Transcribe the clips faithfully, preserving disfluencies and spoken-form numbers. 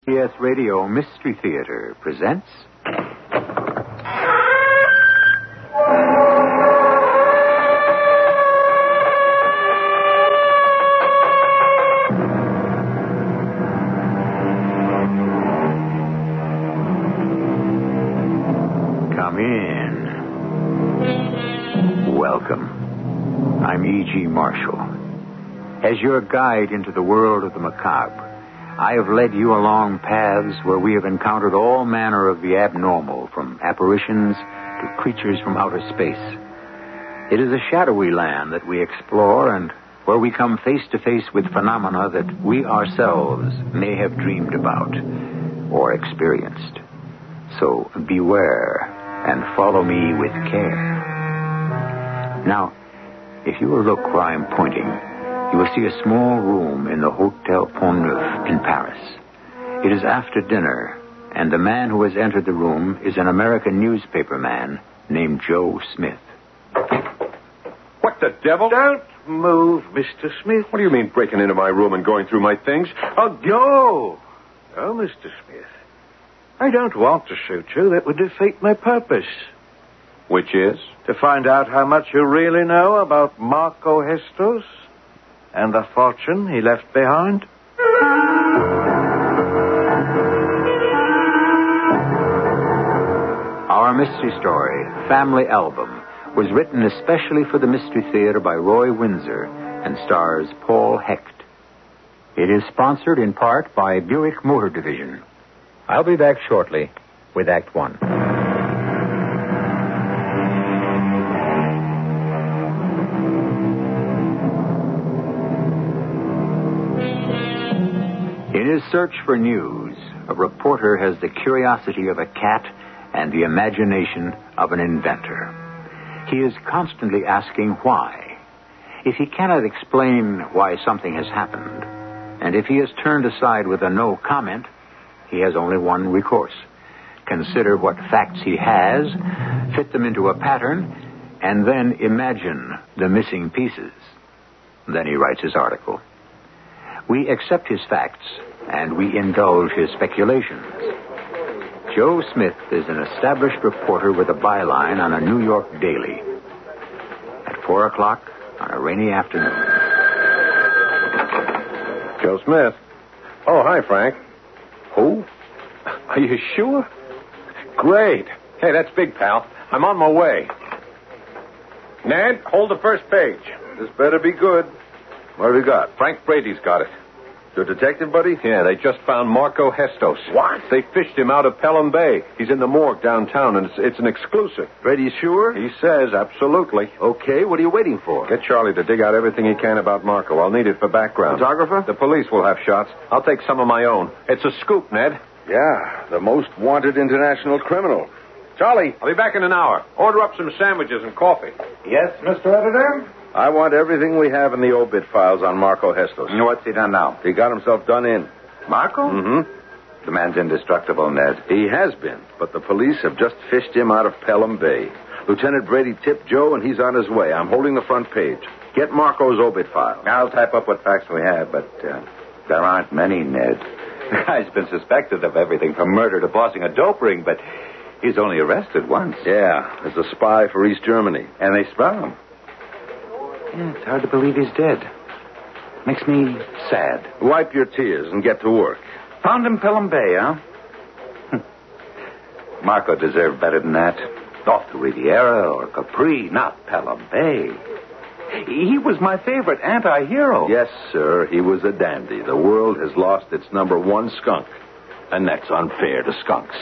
C B S Radio Mystery Theater presents... Come in. Welcome. I'm E G. Marshall. As your guide into the world of the macabre, I have led you along paths where we have encountered all manner of the abnormal, from apparitions to creatures from outer space. It is a shadowy land that we explore, and where we come face to face with phenomena that we ourselves may have dreamed about or experienced. So beware and follow me with care. Now, if you will look where I'm pointing, you will see a small room in the Hotel Pont Neuf in Paris. It is after dinner, and the man who has entered the room is an American newspaper man named Joe Smith. What the devil? Don't move, Mister Smith. What do you mean breaking into my room and going through my things? Oh, go. Oh, Mister Smith. I don't want to shoot you. That would defeat my purpose. Which is? To find out how much you really know about Marco Hestos and the fortune he left behind. Our mystery story, Family Album, was written especially for the Mystery Theater by Roy Windsor and stars Paul Hecht. It is sponsored in part by Buick Motor Division. I'll be back shortly with Act One. In his search for news, a reporter has the curiosity of a cat and the imagination of an inventor. He is constantly asking why. If he cannot explain why something has happened, and if he is turned aside with a no comment, he has only one recourse. Consider what facts he has, fit them into a pattern, and then imagine the missing pieces. Then he writes his article. We accept his facts, and we indulge his speculations. Joe Smith is an established reporter with a byline on a New York daily. At four o'clock on a rainy afternoon. Joe Smith. Oh, hi, Frank. Who? Are you sure? Great. Hey, that's big, pal. I'm on my way. Ned, hold the first page. This better be good. What have you got? Frank Brady's got it. Your detective buddy? Yeah, they just found Marco Hestos. What? They fished him out of Pelham Bay. He's in the morgue downtown, and it's, it's an exclusive. Brady sure? He says, absolutely. Okay, what are you waiting for? Get Charlie to dig out everything he can about Marco. I'll need it for background. Photographer? The police will have shots. I'll take some of my own. It's a scoop, Ned. Yeah, the most wanted international criminal. Charlie. I'll be back in an hour. Order up some sandwiches and coffee. Yes, Mister Editor? I want everything we have in the obit files on Marco Hestos. You know what's he done now? He got himself done in. Marco? Mm-hmm. The man's indestructible, Ned. He has been, but the police have just fished him out of Pelham Bay. Lieutenant Brady tipped Joe, and he's on his way. I'm holding the front page. Get Marco's obit file. I'll type up what facts we have, but uh, there aren't many, Ned. The guy's been suspected of everything from murder to bossing a dope ring, but he's only arrested once. Yeah, as a spy for East Germany. And they sprung him. Yeah, it's hard to believe he's dead. Makes me sad. Wipe your tears and get to work. Found him Pelham Bay, huh? Marco deserved better than that. Off the Riviera or Capri, not Pelham Bay. He was my favorite anti-hero. Yes, sir, he was a dandy. The world has lost its number one skunk, and that's unfair to skunks.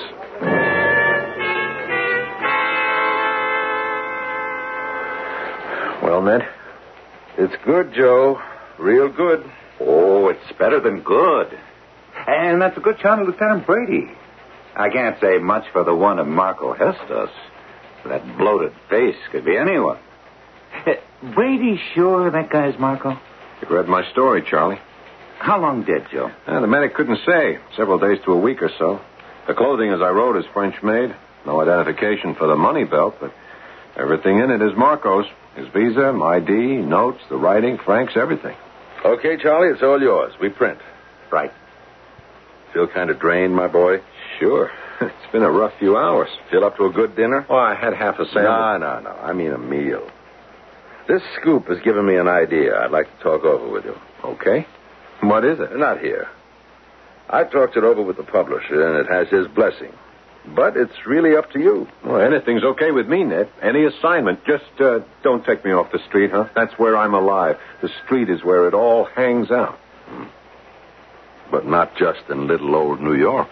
Well, Ned? It's good, Joe. Real good. Oh, it's better than good. And that's a good shot of Lieutenant Brady. I can't say much for the one of Marco Hestos. That bloated face could be anyone. Uh, Brady sure that guy's Marco? You've read my story, Charlie. How long dead, Joe? Uh, the medic couldn't say. Several days to a week or so. The clothing, as I wrote, is French-made. No identification for the money belt, but everything in it is Marco's. His visa, I D, notes, the writing, Frank's, everything. Okay, Charlie, it's all yours. We print. Right. Still kind of drained, my boy? Sure. It's been a rough few hours. Feel up to a good dinner? Oh, I had half a sandwich. No, no, no. I mean a meal. This scoop has given me an idea I'd like to talk over with you. Okay. What is it? Not here. I talked it over with the publisher, and it has his blessing. But it's really up to you. Well, anything's okay with me, Ned. Any assignment. Just uh, don't take me off the street, huh? That's where I'm alive. The street is where it all hangs out. Hmm. But not just in little old New York.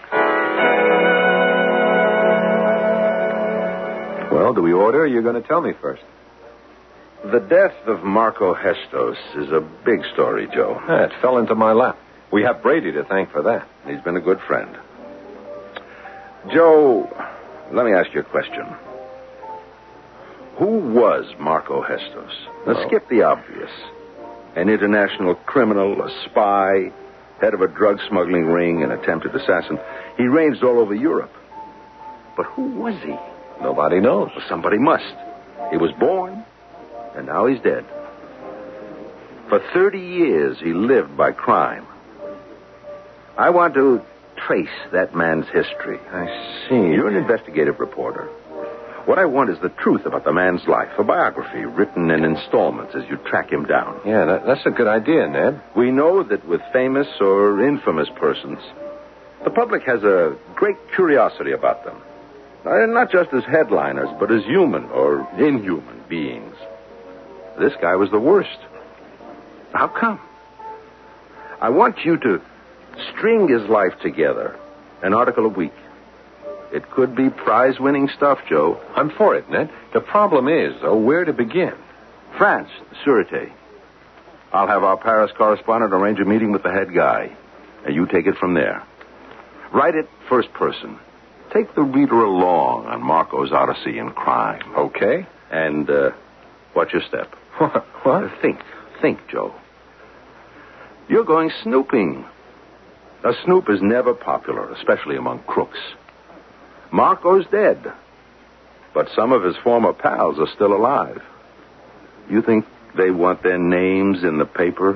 Well, do we order, or are you going to tell me first? The death of Marco Hestos is a big story, Joe. Ah, it fell into my lap. We have Brady to thank for that. He's been a good friend. Joe, let me ask you a question. Who was Marco Hestos? Now, Well- skip the obvious. An international criminal, a spy, head of a drug smuggling ring, an attempted assassin. He ranged all over Europe. But who was he? Nobody knows. Well, somebody must. He was born, and now he's dead. For thirty years, he lived by crime. I want to trace that man's history. I see. You're an investigative reporter. What I want is the truth about the man's life, a biography written in installments as you track him down. Yeah, that, that's a good idea, Ned. We know that with famous or infamous persons, the public has a great curiosity about them. And not just as headliners, but as human or inhuman beings. This guy was the worst. How come? I want you to string his life together, an article a week. It could be prize-winning stuff, Joe. I'm for it, Ned. The problem is, though, where to begin? France, Sûreté. I'll have our Paris correspondent arrange a meeting with the head guy, and you take it from there. Write it first person. Take the reader along on Marco's odyssey in crime. Okay. And, uh, watch your step. What? What? Uh, think. Think, Joe. You're going snooping. A snoop is never popular, especially among crooks. Marco's dead, but some of his former pals are still alive. You think they want their names in the paper?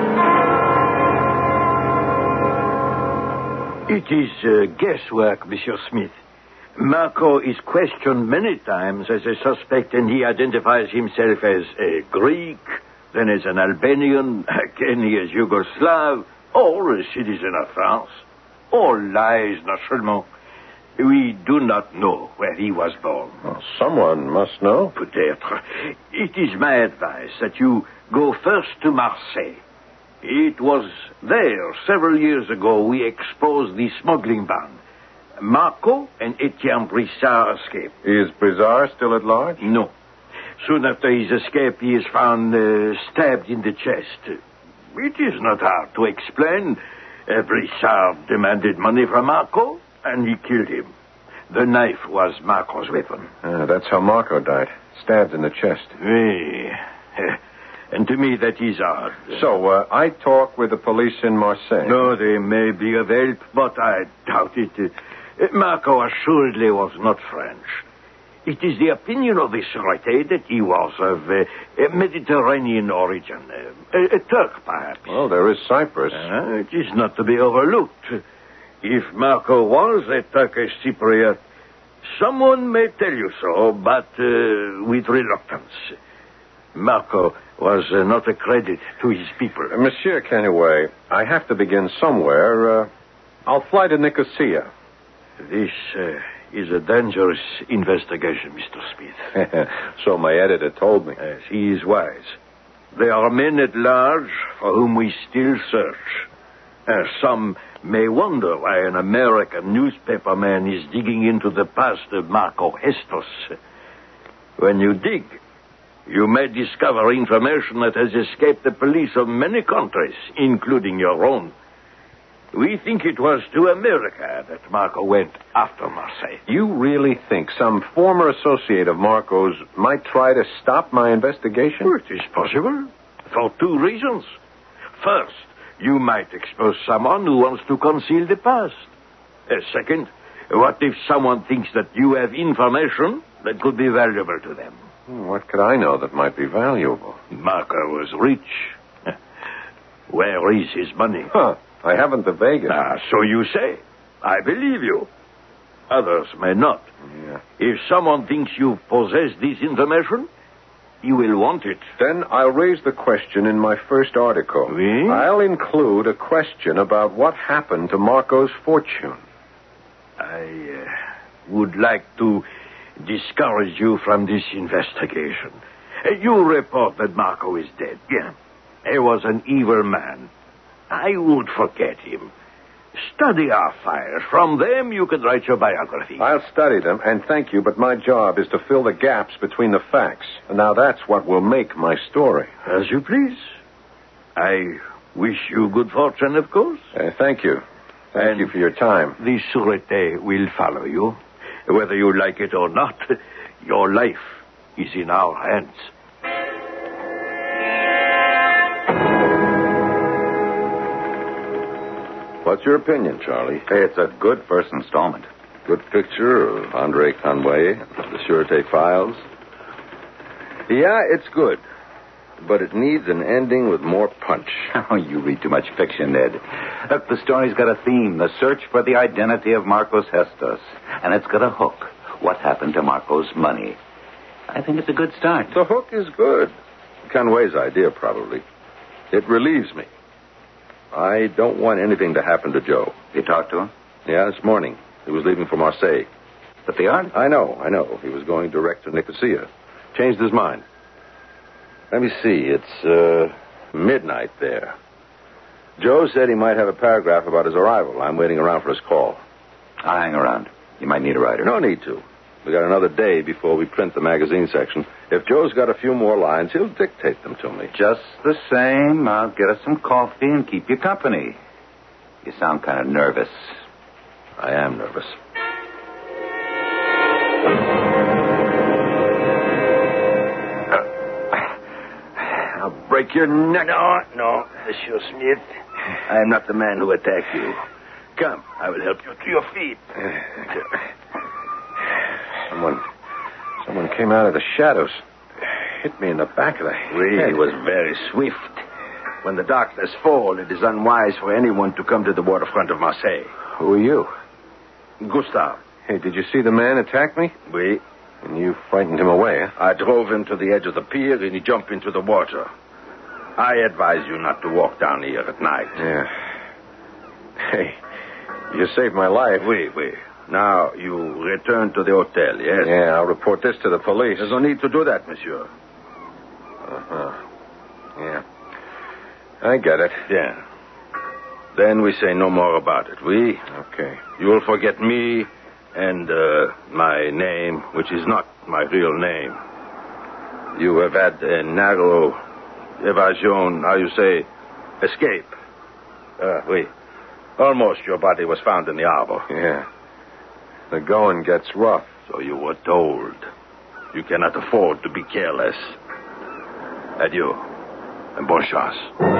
It is uh, guesswork, Monsieur Smith. Marco is questioned many times as a suspect, and he identifies himself as a Greek, then as an Albanian, again as Yugoslav, or a citizen of France. All lies, naturellement. We do not know where he was born. Well, someone must know. Peut-être. It is my advice that you go first to Marseille. It was there, several years ago, we exposed the smuggling band. Marco and Etienne Brissard escaped. Is Brizard still at large? No. Soon after his escape, he is found uh, stabbed in the chest. It is not hard to explain. Uh, Brissard demanded money from Marco, and he killed him. The knife was Marco's weapon. Uh, that's how Marco died. Stabbed in the chest. Oui. Uh, and to me, that is odd. So, uh, I talk with the police in Marseille. No, they may be of help, but I doubt it. Uh, Marco assuredly was not French. It is the opinion of the Sûreté that he was of uh, a Mediterranean origin. Uh, a, a Turk, perhaps. Well, there is Cyprus. Uh, it is not to be overlooked. If Marco was a Turkish Cypriot, someone may tell you so, but uh, with reluctance. Marco was uh, not a credit to his people. Uh, Monsieur Kenway, I have to begin somewhere. Uh, I'll fly to Nicosia. This uh, is a dangerous investigation, Mister Smith. So my editor told me. Yes, he is wise. There are men at large for whom we still search. Uh, some may wonder why an American newspaperman is digging into the past of Marco Hestos. When you dig, you may discover information that has escaped the police of many countries, including your own. We think it was to America that Marco went after Marseille. You really think some former associate of Marco's might try to stop my investigation? Well, it is possible, for two reasons. First, you might expose someone who wants to conceal the past. Uh, second, what if someone thinks that you have information that could be valuable to them? What could I know that might be valuable? Marco was rich. Where is his money? Huh. I haven't the vaguest. Ah, so you say. I believe you. Others may not. Yeah. If someone thinks you possess this information, you will want it. Then I'll raise the question in my first article. Oui? I'll include a question about what happened to Marco's fortune. I uh, would like to discourage you from this investigation. Uh, you report that Marco is dead. Yeah. He was an evil man. I would forget him. Study our files. From them, you can write your biography. I'll study them, and thank you, but my job is to fill the gaps between the facts. And now that's what will make my story. As you please. I wish you good fortune, of course. Uh, thank you. Thank And you for your time. The Sûreté will follow you. Whether you like it or not, your life is in our hands. What's your opinion, Charlie? It's a good first installment. Good picture of Andre Conway, the Sûreté files. Yeah, it's good. But it needs an ending with more punch. Oh, you read too much fiction, Ned. Look, the story's got a theme, the search for the identity of Marcos Hestos. And it's got a hook, what happened to Marco's money. I think it's a good start. The hook is good. Conway's idea, probably. It relieves me. I don't want anything to happen to Joe. You talked to him? Yeah, this morning. He was leaving for Marseille. But they aren't? I know, I know. He was going direct to Nicosia. Changed his mind. Let me see. It's uh, midnight there. Joe said he might have a paragraph about his arrival. I'm waiting around for his call. I'll hang around. You might need a writer. No need to. We got another day before we print the magazine section. If Joe's got a few more lines, he'll dictate them to me. Just the same, I'll get us some coffee and keep you company. You sound kind of nervous. I am nervous. I'll break your neck. No, no, Monsieur Smith. I am not the man who attacked you. Come, I will help you to your feet. Someone, someone came out of the shadows. Hit me in the back of the head. He was very swift. When the darkness falls, it is unwise for anyone to come to the waterfront of Marseille. Who are you? Gustave. Hey, did you see the man attack me? Oui. And you frightened him away, huh? I drove him to the edge of the pier and he jumped into the water. I advise you not to walk down here at night. Yeah. Hey, you saved my life. Oui, oui. Now, you return to the hotel, yes? Yeah, I'll report this to the police. There's no need to do that, monsieur. Uh-huh. Yeah. I get it. Yeah. Then we say no more about it, oui? Okay. You will forget me and uh, my name, which is not my real name. You have had a narrow evasion, how you say, escape. Uh, oui. Almost your body was found in the harbor. Yeah. The going gets rough. So you were told. You cannot afford to be careless. Adieu. And bonne chance.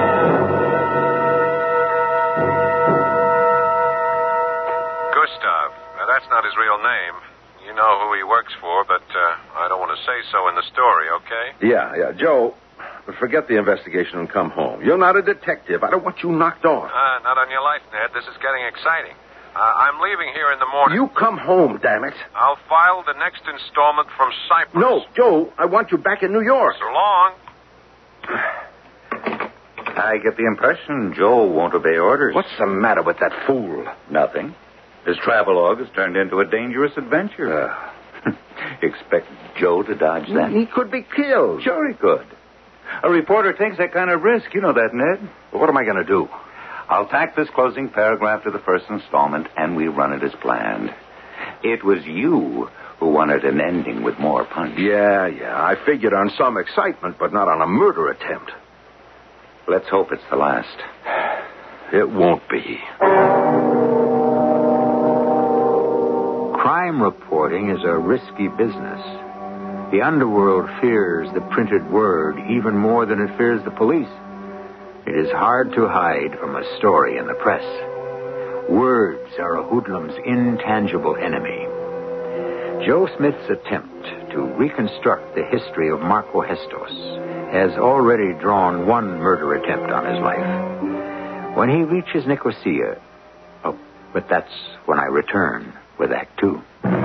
Gustav. Now, that's not his real name. You know who he works for, but uh, I don't want to say so in the story, okay? Yeah, yeah. Joe, forget the investigation and come home. You're not a detective. I don't want you knocked off. Uh, not on your life, Ned. This is getting exciting. Uh, I'm leaving here in the morning. You come home, damn it. I'll file the next installment from Cyprus. No, Joe, I want you back in New York. So long. I get the impression Joe won't obey orders. What's the matter with that fool? Nothing. His travelogue has turned into a dangerous adventure. Uh, expect Joe to dodge that? He could be killed. Sure he could. A reporter takes that kind of risk. You know that, Ned. Well, what am I going to do? I'll tack this closing paragraph to the first installment, and we run it as planned. It was you who wanted an ending with more punch. Yeah, yeah. I figured on some excitement, but not on a murder attempt. Let's hope it's the last. It won't be. Crime reporting is a risky business. The underworld fears the printed word even more than it fears the police. It is hard to hide from a story in the press. Words are a hoodlum's intangible enemy. Joe Smith's attempt to reconstruct the history of Marco Hestos has already drawn one murder attempt on his life. when he reaches Nicosia. Oh, but that's when I return with Act Two.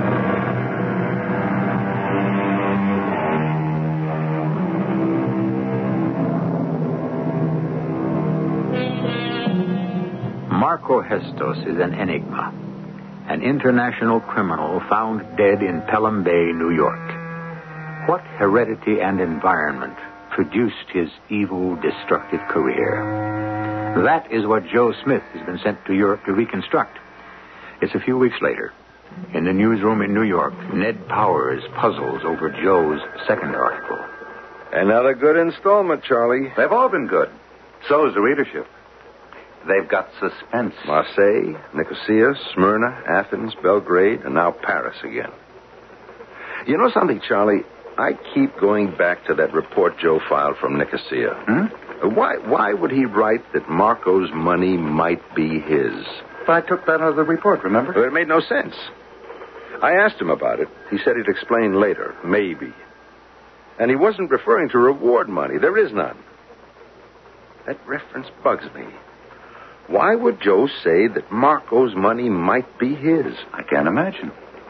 Marco Hestos is an enigma, an international criminal found dead in Pelham Bay, New York. What heredity and environment produced his evil, destructive career? That is what Joe Smith has been sent to Europe to reconstruct. It's a few weeks later. In the newsroom in New York, Ned Powers puzzles over Joe's second article. Another good installment, Charlie. They've all been good. So is the readership. They've got suspense. Marseille, Nicosia, Smyrna, Athens, Belgrade, and now Paris again. You know something, Charlie? I keep going back to that report Joe filed from Nicosia. Hmm? Why, why would he write that Marco's money might be his? I took that out of the report, remember? But it made no sense. I asked him about it. He said he'd explain later, maybe. And he wasn't referring to reward money. There is none. That reference bugs me. Why would Joe say that Marco's money might be his? I can't imagine.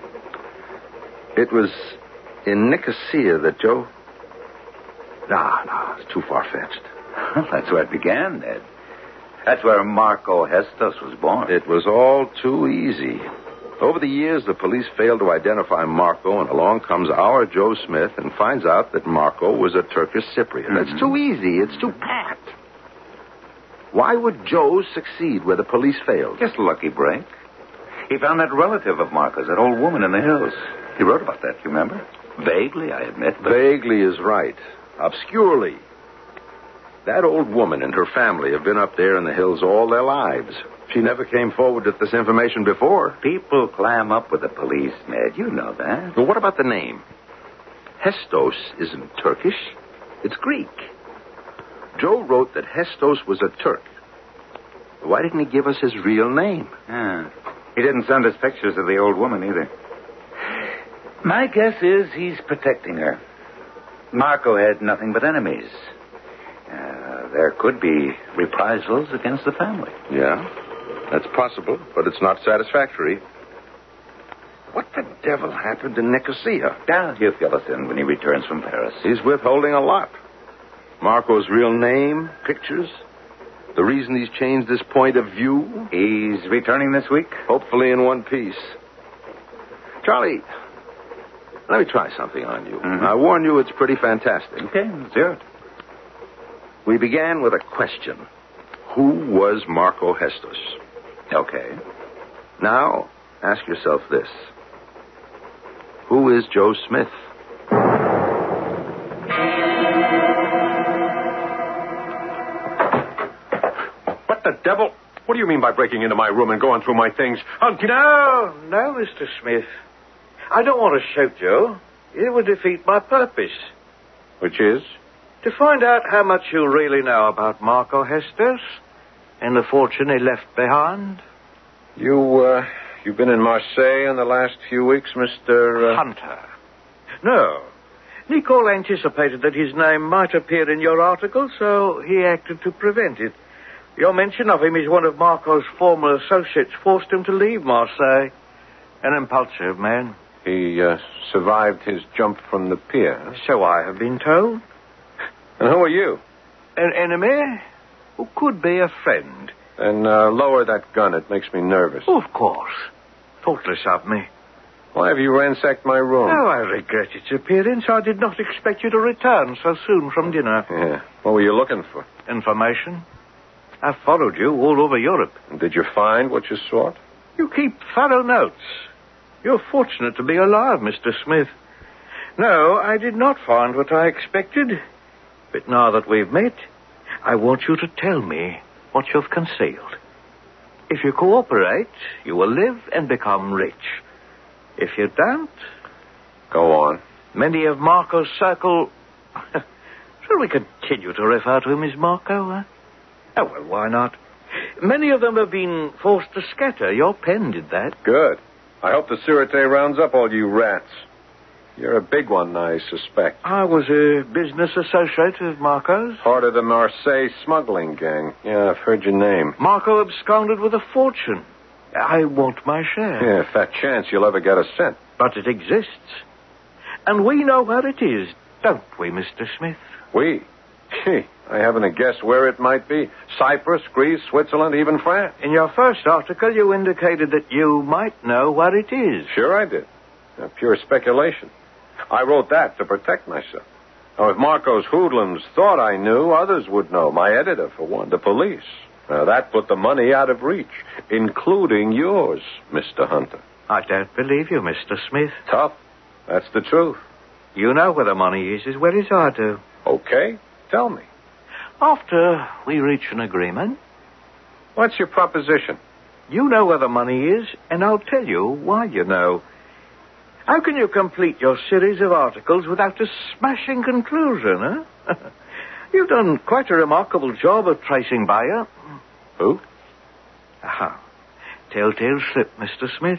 It was in Nicosia that Joe... No, no, it's too far-fetched. That's where it began, Ned. That's where Marco Hestos was born. It was all too easy. Over the years, the police failed to identify Marco, and along comes our Joe Smith and finds out that Marco was a Turkish Cypriot. Mm-hmm. That's too easy. It's too pat. Why would Joe succeed where the police failed? Just a lucky break. He found that relative of Marco's, that old woman in the hills. He wrote about that, you remember? Vaguely, I admit. But... Vaguely is right. Obscurely. That old woman and her family have been up there in the hills all their lives. She never came forward with this information before. People clam up with the police, Ned. You know that. But what about the name? Hestos isn't Turkish. It's Greek. Joe wrote that Hestos was a Turk. Why didn't he give us his real name? Yeah. He didn't send us pictures of the old woman either. My guess is he's protecting her. Marco had nothing but enemies. Uh, there could be reprisals against the family. Yeah, that's possible, but it's not satisfactory. What the devil happened in Nicosia? Now, he'll fill us in when he returns from Paris. He's withholding a lot. Marco's real name, pictures, the reason he's changed his point of view. He's returning this week? Hopefully in one piece. Charlie, let me try something on you. Mm-hmm. I warn you, it's pretty fantastic. Okay, let's hear it. We began with a question. Who was Marco Hestos? Okay. Now, ask yourself this. Who is Joe Smith? What the devil? What do you mean by breaking into my room and going through my things? I'll get... No, no, Mister Smith. I don't want to shoot you. It would defeat my purpose. Which is? To find out how much you really know about Marco Hestos and the fortune he left behind. You, uh, you've been in Marseille in the last few weeks, Mister Uh... Hunter. No. Nicole anticipated that his name might appear in your article, so he acted to prevent it. Your mention of him as one of Marco's former associates forced him to leave Marseille. An impulsive man. He, uh, survived his jump from the pier. So I have been told. And who are you? An enemy? Who could be a friend. Then, uh, lower that gun. It makes me nervous. Of course. Thoughtless of me. Why have you ransacked my room? Oh, I regret its appearance. I did not expect you to return so soon from dinner. Yeah. What were you looking for? Information. I've followed you all over Europe. And did you find what you sought? You keep thorough notes. You're fortunate to be alive, Mister Smith. No, I did not find what I expected. But now that we've met, I want you to tell me what you've concealed. If you cooperate, you will live and become rich. If you don't... Go on. Many of Marco's circle... Shall we continue to refer to him as Marco, huh? Oh, well, why not? Many of them have been forced to scatter. Your pen did that. Good. I hope the Sûreté rounds up all you rats. You're a big one, I suspect. I was a business associate of Marco's. Part of the Marseille smuggling gang. Yeah, I've heard your name. Marco absconded with a fortune. I want my share. Yeah, fat chance you'll ever get a cent. But it exists. And we know where it is, don't we, Mister Smith? We? Gee, I haven't a guess where it might be. Cyprus, Greece, Switzerland, even France. In your first article, you indicated that you might know where it is. Sure I did. Uh, pure speculation. I wrote that to protect myself. Now, if Marco's hoodlums thought I knew, others would know. My editor, for one. The police. Now, that put the money out of reach, including yours, Mister Hunter. I don't believe you, Mister Smith. Tough. That's the truth. You know where the money is as well as I do. Okay. Tell me. After we reach an agreement... What's your proposition? You know where the money is, and I'll tell you why you know. How can you complete your series of articles without a smashing conclusion, huh? You've done quite a remarkable job of tracing Bayer. Who? Aha. Telltale slip, Mister Smith.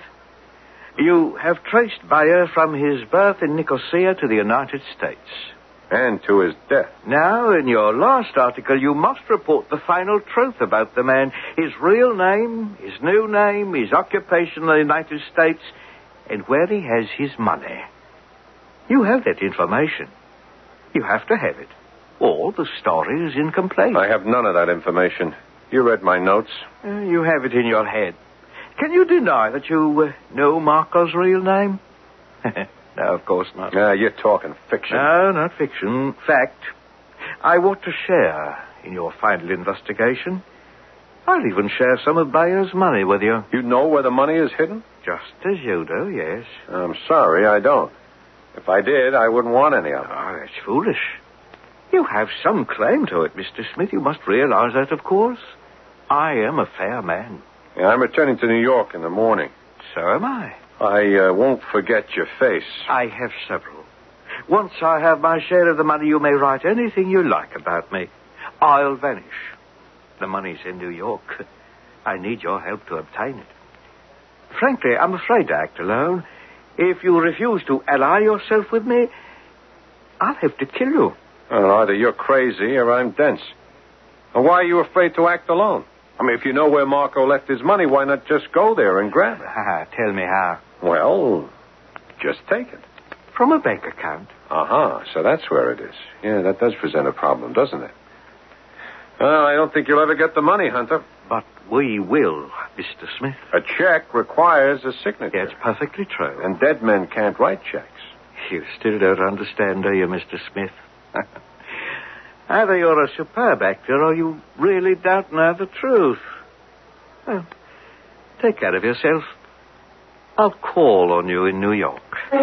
You have traced Bayer from his birth in Nicosia to the United States. And to his death. Now, in your last article, you must report the final truth about the man. His real name, his new name, his occupation in the United States, and where he has his money. You have that information. You have to have it. Or the story is incomplete. I have none of that information. You read my notes. Uh, you have it in your head. Can you deny that you uh, know Marco's real name? No, of course not. Yeah, you're talking fiction. No, not fiction. Fact. I want to share in your final investigation. I'll even share some of Bayer's money with you. You know where the money is hidden? Just as you do, yes. I'm sorry, I don't. If I did, I wouldn't want any of it. Oh, that's foolish. You have some claim to it, Mister Smith. You must realize that, of course. I am a fair man. Yeah, I'm returning to New York in the morning. So am I. I uh, won't forget your face. I have several. Once I have my share of the money, you may write anything you like about me. I'll vanish. The money's in New York. I need your help to obtain it. Frankly, I'm afraid to act alone. If you refuse to ally yourself with me, I'll have to kill you. Well, either you're crazy or I'm dense. And why are you afraid to act alone? I mean, if you know where Marco left his money, why not just go there and grab it? Ah, tell me how. Well, just take it. From a bank account. Uh-huh, so that's where it is. Yeah, that does present a problem, doesn't it? Well, I don't think you'll ever get the money, Hunter. But we will, Mister Smith. A check requires a signature. That's perfectly true. And dead men can't write checks. You still don't understand, do you, Mister Smith? Either you're a superb actor or you really don't know the truth. Well, take care of yourself. I'll call on you in New York. Uh,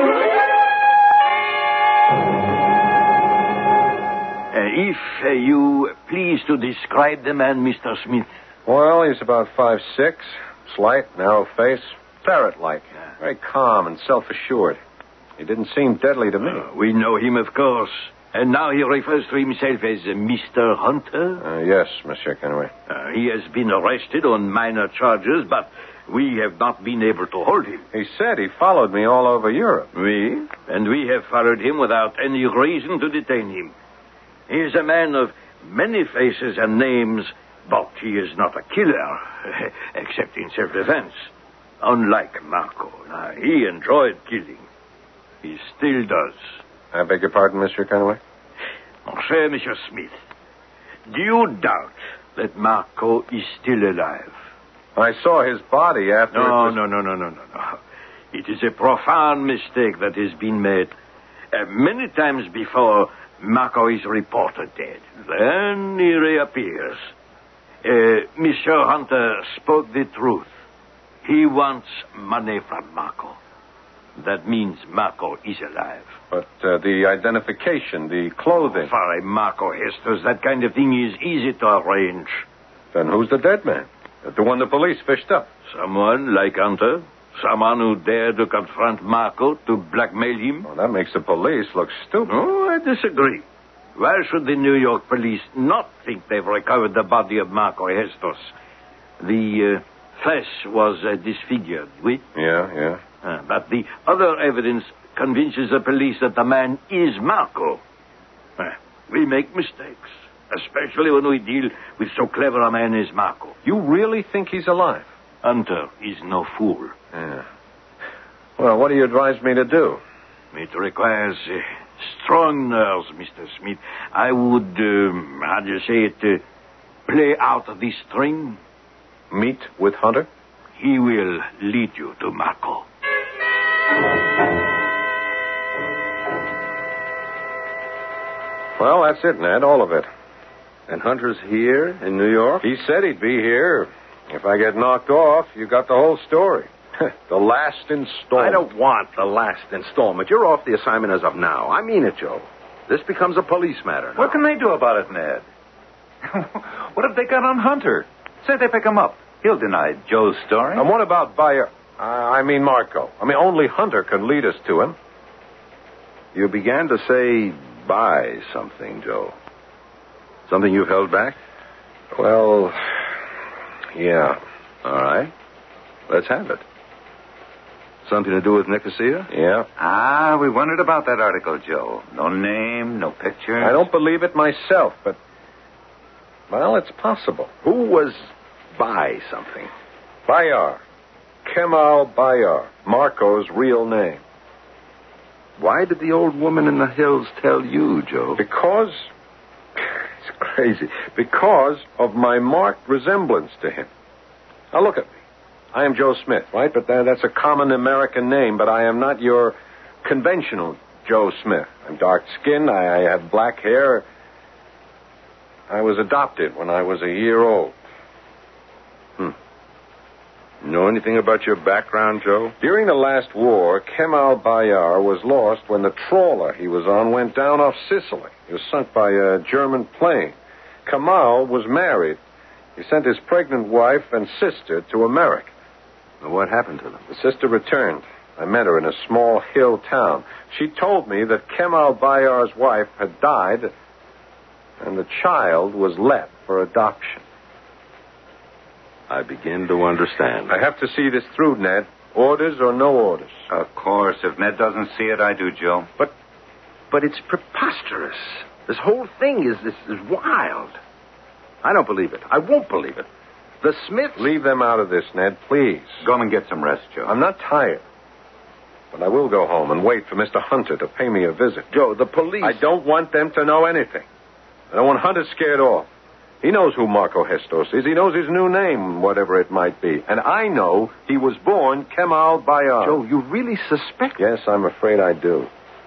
if uh, you please to describe the man, Mister Smith. Well, he's about five six, slight, narrow face, ferret-like, very calm and self-assured. He didn't seem deadly to me. Uh, we know him, of course. And now he refers to himself as uh, Mister Hunter? Uh, yes, Monsieur Kenway. Uh, he has been arrested on minor charges, but we have not been able to hold him. He said he followed me all over Europe. We? And we have followed him without any reason to detain him. He is a man of many faces and names, but he is not a killer, except in self-defense. Unlike Marco. Uh, he enjoyed killing. He still does. I beg your pardon, Monsieur Kenway? Mon cher Monsieur Smith, do you doubt that Marco is still alive? I saw his body after No, it was... no, no, no, no, no, no. It is a profound mistake that has been made. Uh, many times before, Marco is reported dead. Then he reappears. Uh, Monsieur Hunter spoke the truth. He wants money from Marco. That means Marco is alive. But uh, the identification, the clothing... For a Marco Hestos, that kind of thing is easy to arrange. Then who's the dead man? The one the police fished up? Someone like Hunter. Someone who dared to confront Marco to blackmail him. Well, that makes the police look stupid. Oh, I disagree. Why should the New York police not think they've recovered the body of Marco Hestos? The uh, face was uh, disfigured, oui? Yeah, yeah. Uh, but the other evidence convinces the police that the man is Marco. Uh, we make mistakes, especially when we deal with so clever a man as Marco. You really think he's alive? Hunter is no fool. Yeah. Well, what do you advise me to do? It requires uh, strong nerves, Mister Smith. I would, um, how do you say it, uh, play out the string. Meet with Hunter? He will lead you to Marco. Well, that's it, Ned, all of it. And Hunter's here in New York? He said he'd be here. If I get knocked off, you got the whole story. The last installment. I don't want the last installment. You're off the assignment as of now. I mean it, Joe. This becomes a police matter now. What can they do about it, Ned? What have they got on Hunter? Say they pick him up. He'll deny Joe's story. And what about Bayer? Uh, I mean Marco. I mean, only Hunter can lead us to him. You began to say buy something, Joe. Something you've held back? Well, yeah. All right. Let's have it. Something to do with Nicosia? Yeah. Ah, we wondered about that article, Joe. No name, no picture. I don't believe it myself, but, well, it's possible. Who was buy something? Bayar. Kemal Bayar. Marco's real name. Why did the old woman in the hills tell you, Joe? Because, it's crazy, because of my marked resemblance to him. Now, look at me. I am Joe Smith, right? But that, that's a common American name, but I am not your conventional Joe Smith. I'm dark-skinned. I, I have black hair. I was adopted when I was a year old. Hmm. Know anything about your background, Joe? During the last war, Kemal Bayar was lost when the trawler he was on went down off Sicily. He was sunk by a German plane. Kemal was married. He sent his pregnant wife and sister to America. What happened to them? The sister returned. I met her in a small hill town. She told me that Kemal Bayar's wife had died and the child was left for adoption. I begin to understand. I have to see this through, Ned. Orders or no orders. Of course. If Ned doesn't see it, I do, Joe. But, but it's preposterous. This whole thing is, is, is wild. I don't believe it. I won't believe it. The Smiths... Leave them out of this, Ned, please. Go and get some rest, Joe. I'm not tired. But I will go home and wait for Mister Hunter to pay me a visit. Joe, the police... I don't want them to know anything. I don't want Hunter scared off. He knows who Marco Hestos is. He knows his new name, whatever it might be. And I know he was born Kemal Bayar. Joe, you really suspect... Yes, I'm afraid I do.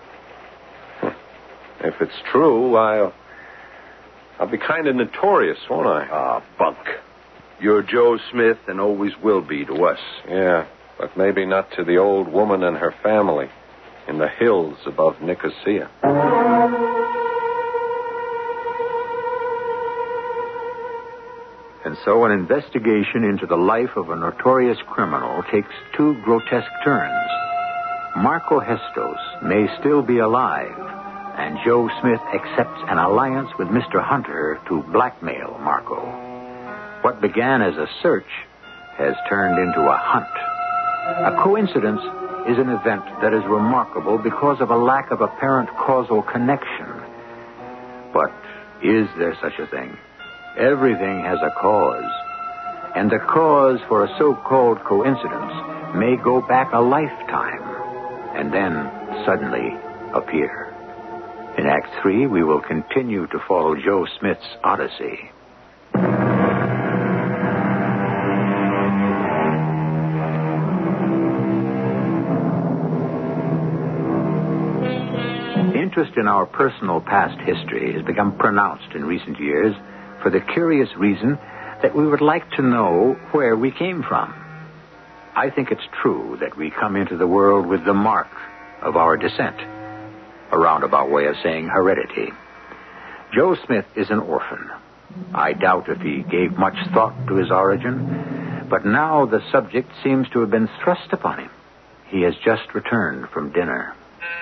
If it's true, I'll... I'll be kind of notorious, won't I? Ah, bunk. You're Joe Smith and always will be to us. Yeah, but maybe not to the old woman and her family in the hills above Nicosia. And so an investigation into the life of a notorious criminal takes two grotesque turns. Marco Hestos may still be alive, and Joe Smith accepts an alliance with Mister Hunter to blackmail Marco. What began as a search has turned into a hunt. A coincidence is an event that is remarkable because of a lack of apparent causal connection. But is there such a thing? Everything has a cause. And the cause for a so-called coincidence may go back a lifetime and then suddenly appear. In Act Three, we will continue to follow Joe Smith's odyssey. Interest in our personal past history has become pronounced in recent years for the curious reason that we would like to know where we came from. I think it's true that we come into the world with the mark of our descent, a roundabout way of saying heredity. Joe Smith is an orphan. I doubt if he gave much thought to his origin, but now the subject seems to have been thrust upon him. He has just returned from dinner.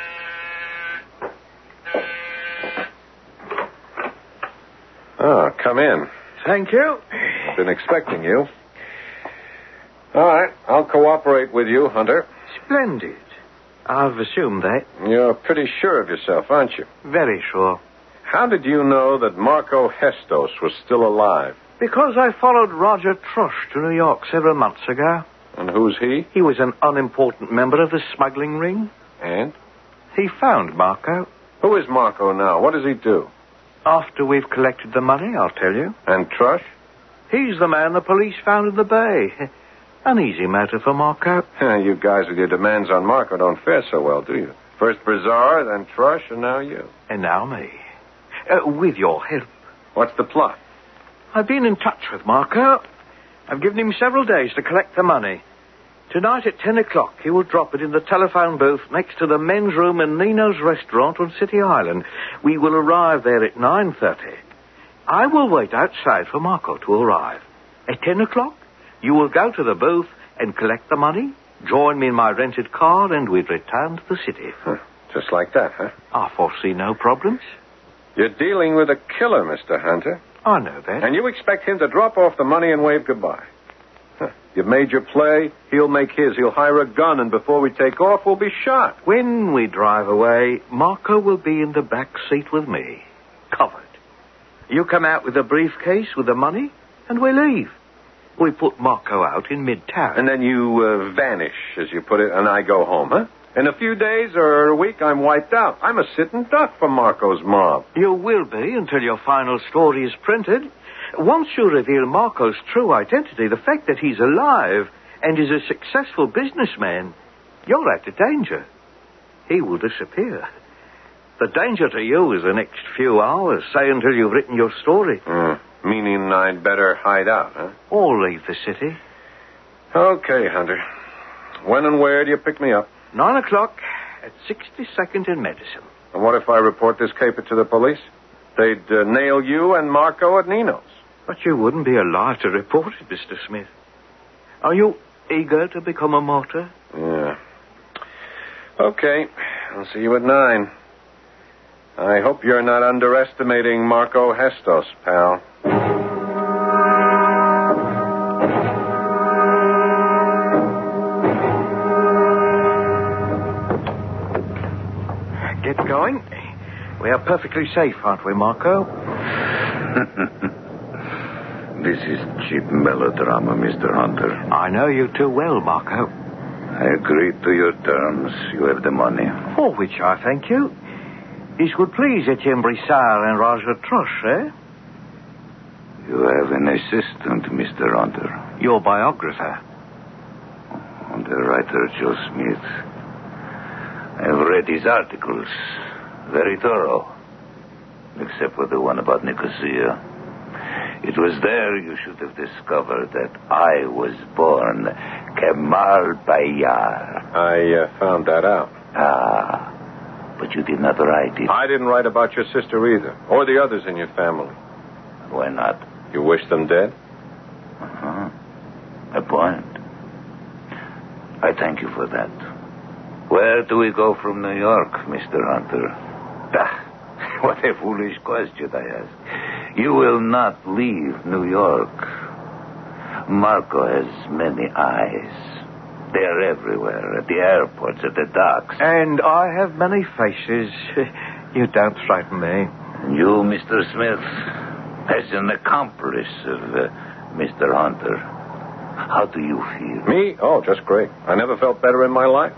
Oh, come in. Thank you. Been expecting you. All right, I'll cooperate with you, Hunter. Splendid. I've assumed that. You're pretty sure of yourself, aren't you? Very sure. How did you know that Marco Hestos was still alive? Because I followed Roger Trush to New York several months ago. And who's he? He was an unimportant member of the smuggling ring. And? He found Marco. Who is Marco now? What does he do? After we've collected the money, I'll tell you. And Trush? He's the man the police found in the bay. An easy matter for Marco. You guys with your demands on Marco don't fare so well, do you? First Brizard, then Trush, and now you. And now me. Uh, with your help. What's the plot? I've been in touch with Marco. I've given him several days to collect the money. Tonight at ten o'clock, he will drop it in the telephone booth next to the men's room in Nino's restaurant on City Island. We will arrive there at nine thirty. I will wait outside for Marco to arrive. At ten o'clock, you will go to the booth and collect the money, join me in my rented car, and we return to the city. Huh. Just like that, huh? I foresee no problems. You're dealing with a killer, Mister Hunter. I know that. And you expect him to drop off the money and wave goodbye. Huh. You've made your play, he'll make his. He'll hire a gun, and before we take off, we'll be shot. When we drive away, Marco will be in the back seat with me, covered. You come out with a briefcase with the money, and we leave. We put Marco out in midtown. And then you uh, vanish, as you put it, and I go home, huh? In a few days or a week, I'm wiped out. I'm a sitting duck for Marco's mob. You will be until your final story is printed. Once you reveal Marco's true identity, the fact that he's alive and is a successful businessman, you're out of danger. He will disappear. The danger to you is the next few hours, say until you've written your story. Mm, meaning I'd better hide out, huh? Or leave the city. Okay, Hunter. When and where do you pick me up? Nine o'clock at sixty-second in Madison. And what if I report this caper to the police? They'd uh, nail you and Marco at Nino's. But you wouldn't be alive to report it, Mister Smith. Are you eager to become a martyr? Yeah. Okay. I'll see you at nine. I hope you're not underestimating Marco Hestos, pal. Get going. We are perfectly safe, aren't we, Marco? This is cheap melodrama, Mister Hunter. I know you too well, Marco. I agreed to your terms. You have the money. For which I thank you. This would please Etienne Brissard and Roger Trush, eh? You have an assistant, Mister Hunter. Your biographer. The writer, Joe Smith. I've read his articles. Very thorough. Except for the one about Nicosia. It was there you should have discovered that I was born Kemal Bayar. I uh, found that out. Ah, but you did not write it. I didn't write about your sister either, or the others in your family. Why not? You wish them dead? Uh-huh. A point. I thank you for that. Where do we go from New York, Mister Hunter? Ah, what a foolish question, I ask. You will not leave New York. Marco has many eyes. They are everywhere, at the airports, at the docks. And I have many faces. You don't frighten me. You, Mister Smith, as an accomplice of uh, Mister Hunter, how do you feel? Me? Oh, just great. I never felt better in my life.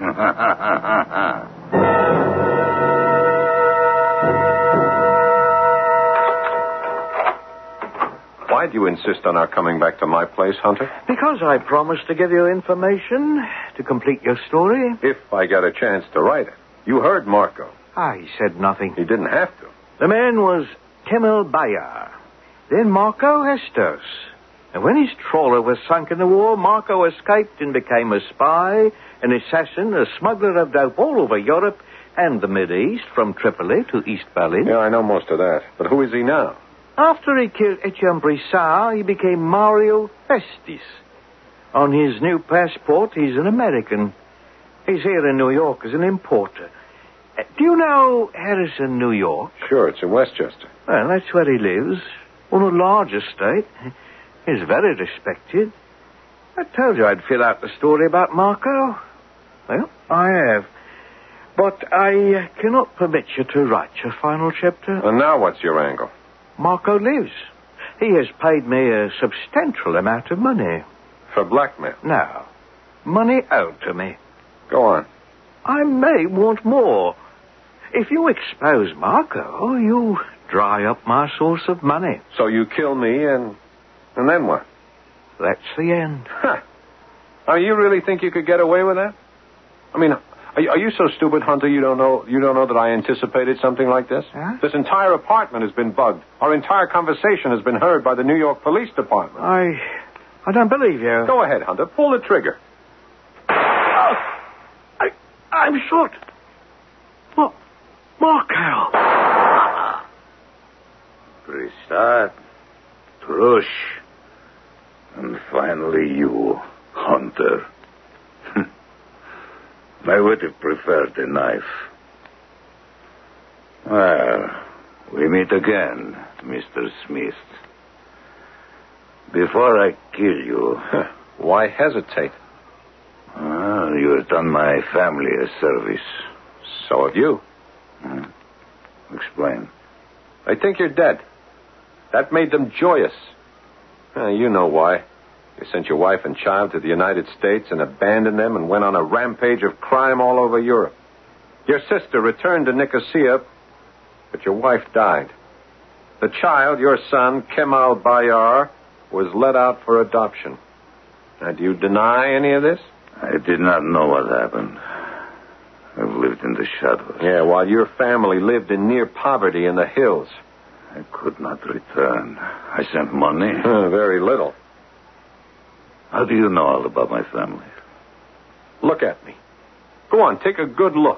Why do you insist on our coming back to my place, Hunter? Because I promised to give you information to complete your story. If I got a chance to write it. You heard Marco. Ah, he said nothing. He didn't have to. The man was Kemal Bayar. Then Marco Hestos. And when his trawler was sunk in the war, Marco escaped and became a spy, an assassin, a smuggler of dope all over Europe and the Mideast, from Tripoli to East Berlin. Yeah, I know most of that. But who is he now? After he killed Etienne Brissard, he became Mario Festis. On his new passport, he's an American. He's here in New York as an importer. Uh, do you know Harrison, New York? Sure, it's in Westchester. Well, that's where he lives. On a large estate. He's very respected. I told you I'd fill out the story about Marco. Well, I have. But I uh, cannot permit you to write your final chapter. And now what's your angle? Marco lives. He has paid me a substantial amount of money. For blackmail? No. Money owed to me. Go on. I may want more. If you expose Marco, you dry up my source of money. So you kill me and... and then what? That's the end. Huh. I mean, you really think you could get away with that? I mean, are you, are you so stupid, Hunter, you don't know you don't know that I anticipated something like this? Huh? This entire apartment has been bugged. Our entire conversation has been heard by the New York Police Department. I... I don't believe you. Go ahead, Hunter. Pull the trigger. Oh, I... I'm shot. What? Marco. Prisad, Trush, and finally you, Hunter. I would have preferred a knife. Well, we meet again, Mister Smith. Before I kill you... Why hesitate? Well, you have done my family a service. So have you. Hmm. Explain. They think you're dead. That made them joyous. Uh, you know why. You sent your wife and child to the United States and abandoned them and went on a rampage of crime all over Europe. Your sister returned to Nicosia, but your wife died. The child, your son, Kemal Bayar, was let out for adoption. Now, do you deny any of this? I did not know what happened. I've lived in the shadows. Yeah, while your family lived in near poverty in the hills. I could not return. I sent money. Uh, very little. How do you know all about my family? Look at me. Go on, take a good look.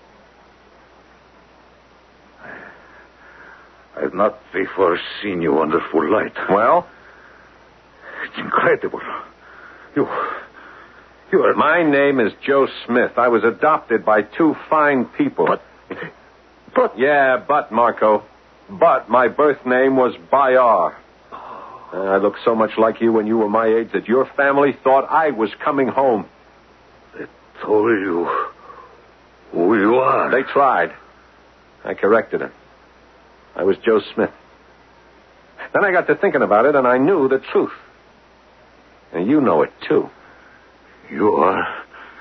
I've not before seen you under full light. Well? It's incredible. You... You are... My name is Joe Smith. I was adopted by two fine people. But... But... Yeah, but, Marco. But my birth name was Bayar. I looked so much like you when you were my age that your family thought I was coming home. They told you who you are. They tried. I corrected them. I was Joe Smith. Then I got to thinking about it, and I knew the truth. And you know it, too. You are...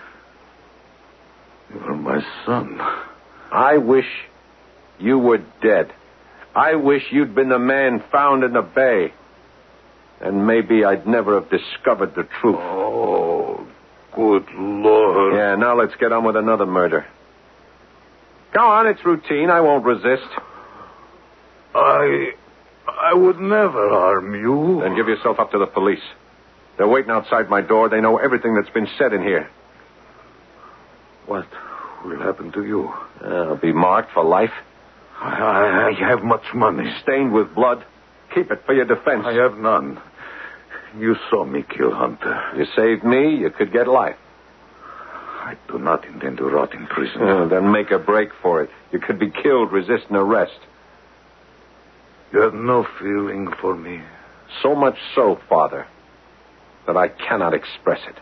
You are my son. I wish you were dead. I wish you'd been the man found in the bay. And maybe I'd never have discovered the truth. Oh, good Lord. Yeah, now let's get on with another murder. Go on, it's routine. I won't resist. I... I would never harm you. Then give yourself up to the police. They're waiting outside my door. They know everything that's been said in here. What will happen to you? Uh, I'll be marked for life. I, I have much money. Stained with blood. Keep it for your defense. I have none. You saw me kill Hunter. You saved me, you could get life. I do not intend to rot in prison. Uh, then make a break for it. You could be killed resisting arrest. You have no feeling for me. So much so, Father, that I cannot express it.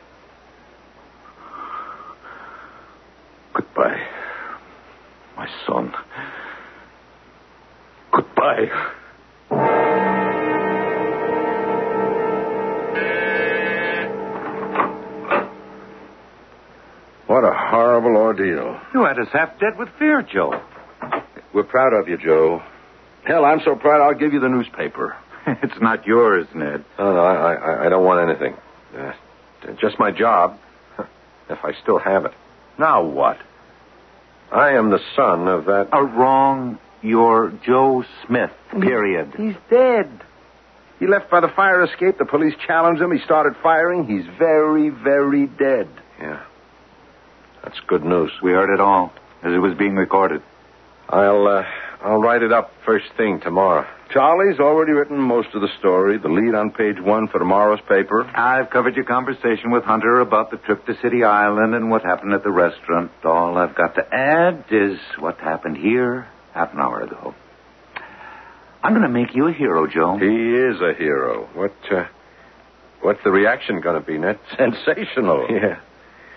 Goodbye, my son. Goodbye. What a horrible ordeal. You had us half dead with fear, Joe. We're proud of you, Joe. Hell, I'm so proud I'll give you the newspaper. It's not yours, Ned. No, no, I, I, I don't want anything. Uh, just my job, if I still have it. Now what? I am the son of that... A wrong. You're Joe Smith, period. He's dead. He left by the fire escape. The police challenged him. He started firing. He's very, very dead. Yeah. That's good news. We heard it all as it was being recorded. I'll, uh, I'll write it up first thing tomorrow. Charlie's already written most of the story, the lead on page one for tomorrow's paper. I've covered your conversation with Hunter about the trip to City Island and what happened at the restaurant. All I've got to add is what happened here half an hour ago. I'm going to make you a hero, Joe. He is a hero. What, uh, what's the reaction going to be, Ned? Sensational. Yeah.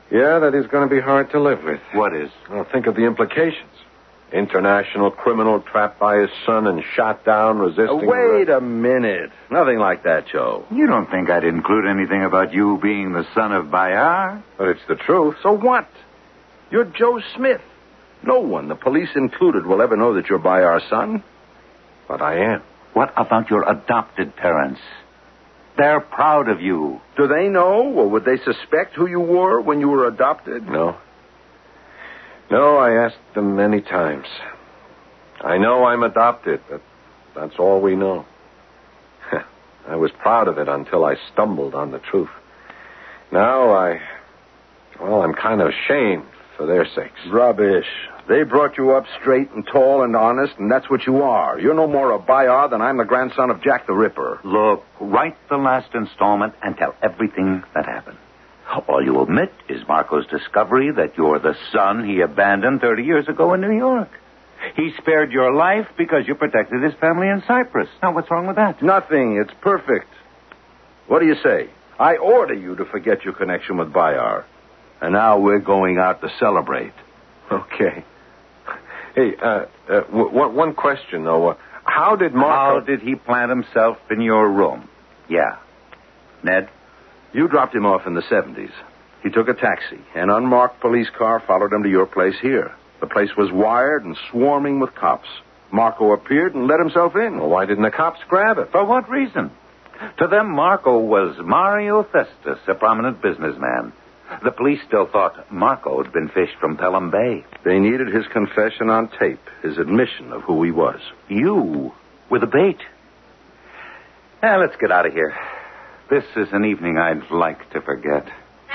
Yeah, that is going to be hard to live with. What is? Well, think of the implications. International criminal trapped by his son and shot down, resisting... Oh, wait a minute. Nothing like that, Joe. You don't think I'd include anything about you being the son of Bayard? But it's the truth. So what? You're Joe Smith. No one, the police included, will ever know that you're Bayard's son. But I am. What about your adopted parents? They're proud of you. Do they know, or would they suspect who you were when you were adopted? No. No, I asked them many times. I know I'm adopted, but that's all we know. I was proud of it until I stumbled on the truth. Now I... Well, I'm kind of ashamed for their sakes. Rubbish. They brought you up straight and tall and honest, and that's what you are. You're no more a Bayard than I'm the grandson of Jack the Ripper. Look, write the last installment and tell everything that happened. All you omit is Marco's discovery that you're the son he abandoned thirty years ago in New York. He spared your life because you protected his family in Cyprus. Now, what's wrong with that? Nothing. It's perfect. What do you say? I order you to forget your connection with Bayard. And now we're going out to celebrate. Okay. Hey, uh, uh, w- w- one question, though. Uh, how did Marco... How did he plant himself in your room? Yeah. Ned? You dropped him off in the seventies. He took a taxi. An unmarked police car followed him to your place here. The place was wired and swarming with cops. Marco appeared and let himself in. Well, why didn't the cops grab it? For what reason? To them, Marco was Mario Festus, a prominent businessman. The police still thought Marco had been fished from Pelham Bay. They needed his confession on tape, his admission of who he was. You were the bait. Now, let's get out of here. This is an evening I'd like to forget.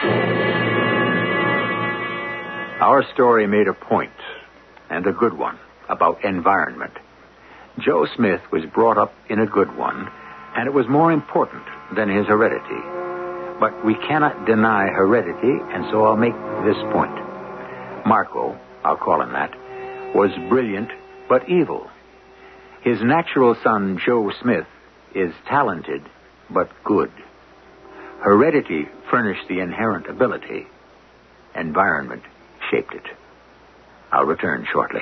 Our story made a point, and a good one, about environment. Joe Smith was brought up in a good one, and it was more important than his heredity. But we cannot deny heredity, and so I'll make this point. Marco, I'll call him that, was brilliant but evil. His natural son, Joe Smith, is talented but good. Heredity furnished the inherent ability. Environment shaped it. I'll return shortly.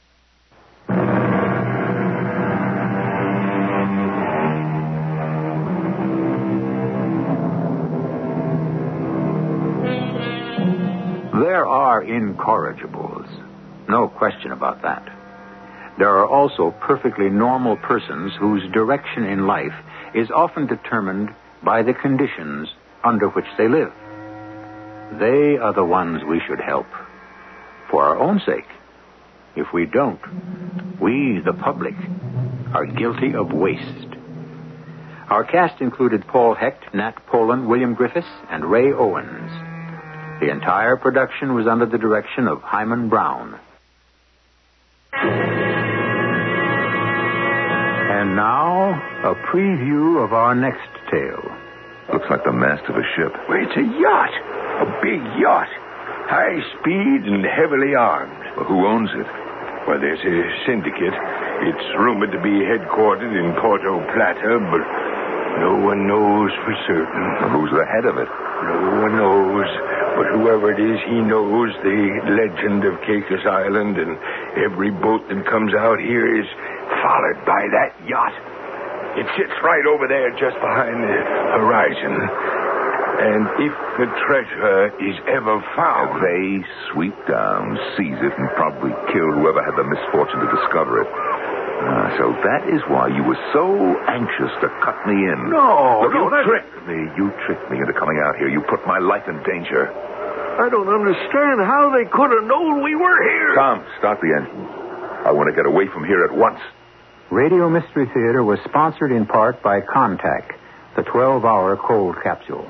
There are incorrigibles. No question about that. There are also perfectly normal persons whose direction in life is often determined by the conditions under which they live. They are the ones we should help, for our own sake. If we don't, we, the public, are guilty of waste. Our cast included Paul Hecht, Nat Poland, William Griffiths, and Ray Owens. The entire production was under the direction of Hyman Brown. And now, a preview of our next tale. Looks like the mast of a ship. Well, it's a yacht. A big yacht. High speed and heavily armed. Well, who owns it? Well, there's a syndicate. It's rumored to be headquartered in Porto Plata, but no one knows for certain. Well, who's the head of it? No one knows. But whoever it is, he knows the legend of Caicos Island, and every boat that comes out here is followed by that yacht. It sits right over there just behind the horizon. And if the treasure is ever found... They sweep down, seize it, and probably kill whoever had the misfortune to discover it. Ah, so that is why you were so anxious to cut me in. No, Look, no, you that... tricked me. You tricked me into coming out here. You put my life in danger. I don't understand how they could have known we were here. Tom, start the engine. I want to get away from here at once. Radio Mystery Theater was sponsored in part by Contact, the twelve-hour cold capsule.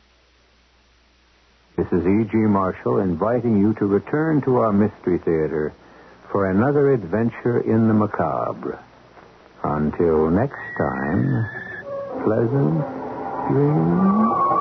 This is E G. Marshall inviting you to return to our Mystery Theater for another adventure in the macabre. Until next time, pleasant dreams.